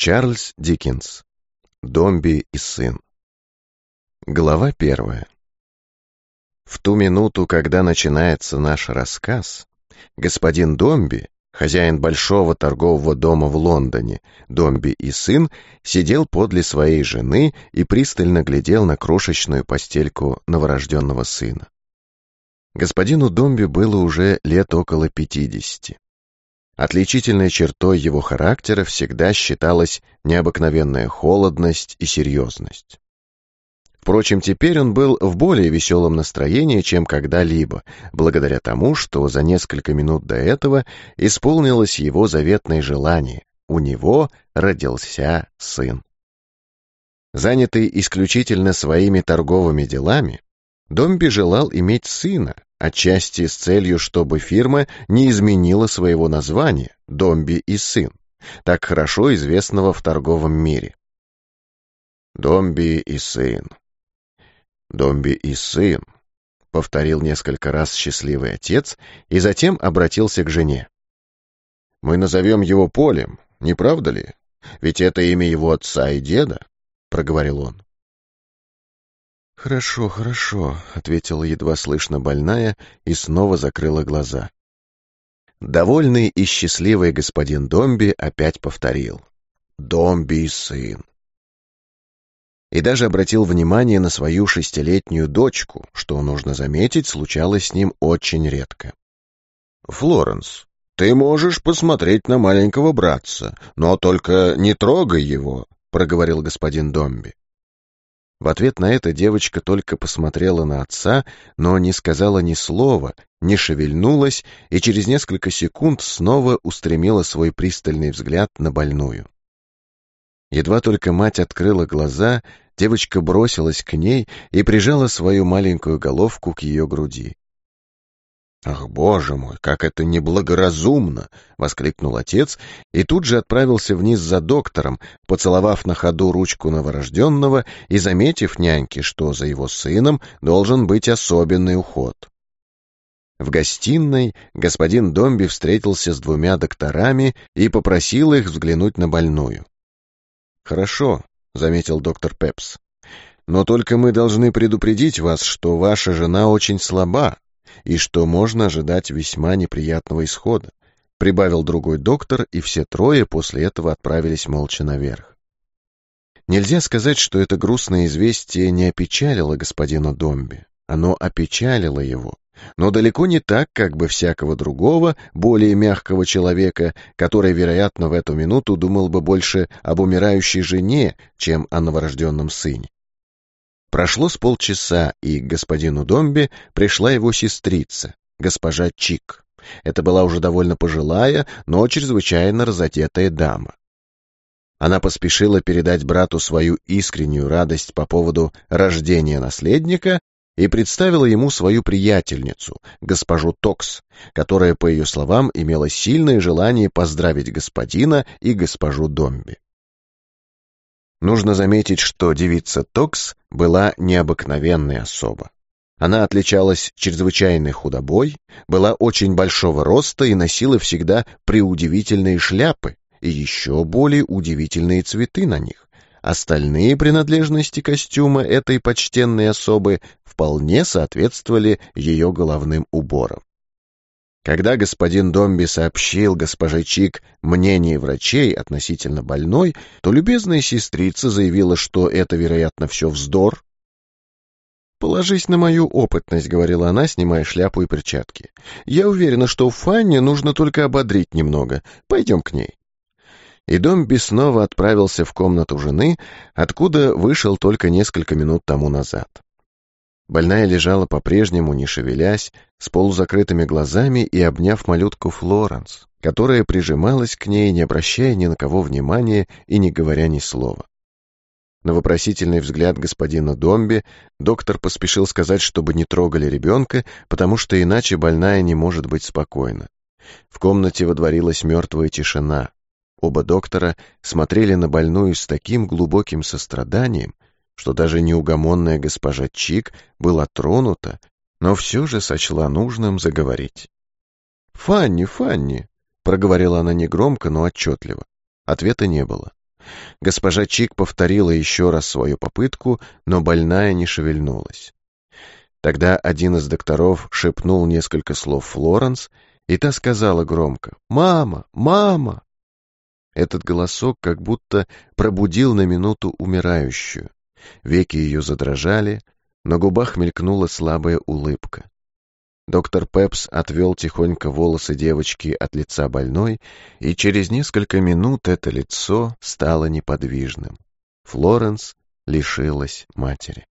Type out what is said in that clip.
Чарльз Диккенс. Домби и сын. Глава 1. В ту минуту, когда начинается наш рассказ, господин Домби, хозяин большого торгового дома в Лондоне, Домби и сын, сидел подле своей жены и пристально глядел на крошечную постельку новорожденного сына. Господину Домби было уже лет около 50. Отличительной чертой его характера всегда считалась необыкновенная холодность и серьезность. Впрочем, теперь он был в более веселом настроении, чем когда-либо, благодаря тому, что за несколько минут до этого исполнилось его заветное желание — у него родился сын. Занятый исключительно своими торговыми делами, Домби желал иметь сына, отчасти с целью, чтобы фирма не изменила своего названия «Домби и сын», так хорошо известного в торговом мире. «Домби и сын, Домби и сын», — повторил несколько раз счастливый отец и затем обратился к жене. «Мы назовем его Полем, не правда ли? Ведь это имя его отца и деда», — проговорил он. «Хорошо, хорошо», — ответила едва слышно больная и снова закрыла глаза. Довольный и счастливый господин Домби опять повторил «Домби и сын». И даже обратил внимание на свою 6-летнюю дочку, что, нужно заметить, случалось с ним очень редко. «Флоренс, ты можешь посмотреть на маленького братца, но только не трогай его», — проговорил господин Домби. В ответ на это девочка только посмотрела на отца, но не сказала ни слова, не шевельнулась и через несколько секунд снова устремила свой пристальный взгляд на больную. Едва только мать открыла глаза, девочка бросилась к ней и прижала свою маленькую головку к ее груди. «Ах, Боже мой, как это неблагоразумно!» — воскликнул отец и тут же отправился вниз за доктором, поцеловав на ходу ручку новорожденного и заметив няньке, что за его сыном должен быть особенный уход. В гостиной господин Домби встретился с 2 докторами и попросил их взглянуть на больную. «Хорошо», — заметил доктор Пепс, — «но только мы должны предупредить вас, что ваша жена очень слаба, и что можно ожидать весьма неприятного исхода», — прибавил другой доктор, и все 3 после этого отправились молча наверх. Нельзя сказать, что это грустное известие не опечалило господина Домби. Оно опечалило его, но далеко не так, как бы всякого другого, более мягкого человека, который, вероятно, в эту минуту думал бы больше об умирающей жене, чем о новорожденном сыне. Прошло с полчаса, и к господину Домби пришла его сестрица, госпожа Чик. Это была уже довольно пожилая, но чрезвычайно разодетая дама. Она поспешила передать брату свою искреннюю радость по поводу рождения наследника и представила ему свою приятельницу, госпожу Токс, которая, по ее словам, имела сильное желание поздравить господина и госпожу Домби. Нужно заметить, что девица Токс была необыкновенной особа. Она отличалась чрезвычайной худобой, была очень большого роста и носила всегда преудивительные шляпы и еще более удивительные цветы на них. Остальные принадлежности костюма этой почтенной особы вполне соответствовали ее головным уборам. Когда господин Домби сообщил госпоже Чик мнение врачей относительно больной, то любезная сестрица заявила, что это, вероятно, все вздор. «Положись на мою опытность», — говорила она, снимая шляпу и перчатки. «Я уверена, что Фанни нужно только ободрить немного. Пойдем к ней». И Домби снова отправился в комнату жены, откуда вышел только несколько минут тому назад. Больная лежала по-прежнему, не шевелясь, с полузакрытыми глазами и обняв малютку Флоренс, которая прижималась к ней, не обращая ни на кого внимания и не говоря ни слова. На вопросительный взгляд господина Домби доктор поспешил сказать, чтобы не трогали ребенка, потому что иначе больная не может быть спокойна. В комнате водворилась мертвая тишина. Оба доктора смотрели на больную с таким глубоким состраданием, что даже неугомонная госпожа Чик была тронута, но все же сочла нужным заговорить. «Фанни, Фанни!» — проговорила она негромко, но отчетливо. Ответа не было. Госпожа Чик повторила еще раз свою попытку, но больная не шевельнулась. Тогда один из докторов шепнул несколько слов Флоренс, и та сказала громко: «Мама! Мама!» Этот голосок как будто пробудил на минуту умирающую. Веки ее задрожали, на губах мелькнула слабая улыбка. Доктор Пепс отвел тихонько волосы девочки от лица больной, и через несколько минут это лицо стало неподвижным. Флоренс лишилась матери.